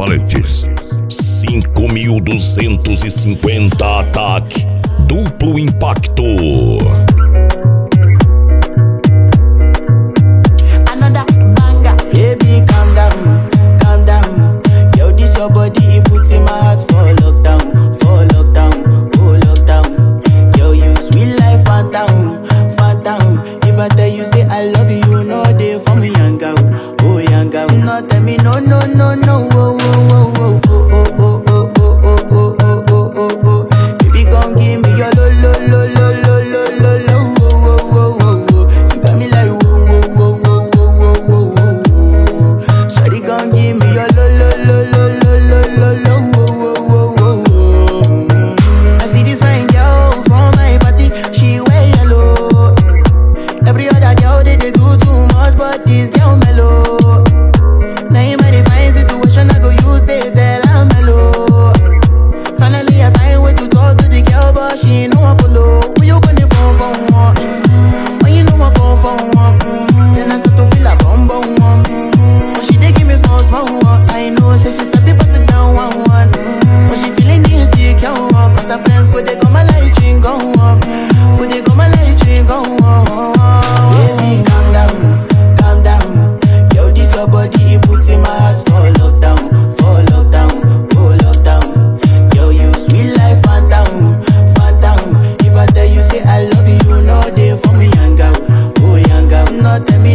paletes. 5.250 ataque. Duplo impacto. Another banger. Baby, calm down, calm down. Yo, this your body, it puts in my heart for lockdown, oh lockdown. Yo, you sweet life, phantom, phantom. If I tell you say I love you, you know they for me, young girl, oh young girl. No, tell me no, no, no, no, oh, oh, oh, oh, oh, oh, oh, oh, oh, oh, oh, oh, oh, oh, oh. Baby, gon' give me your lo, lo, lo, lo, lo, lo, lo, lo, oh, oh, oh, oh, oh. You got me like whoa, whoa, whoa, whoa, whoa, whoa, whoa, whoa. Shawty gon' give me your lo, lo, lo, lo, lo, lo, lo, lo, oh, oh, oh, oh, oh. I see this fine girl from my party, she wear yellow. Every other girl they do too much, but this girl mellow. Now in my divine situation, I go use they tell I'm mellow. Finally I find way to talk to the girl, but she ain't no one follow. When you gonna phone for one? When you know I phone for one? Then I start to feel a bum bum one. But she dey give me small small one. I know say she start to pass it down one one. But she feeling insecure one. Cause her friends go they come and light ching go up. Go they come and light ching go up. Baby, calm down, calm down. Yo, this your body, it puts in my heart for lockdown, oh lockdown. Yo, you sweet life, phantom, phantom. If I tell you say I love you, you know they for me, young girl, oh young girl. No, tell me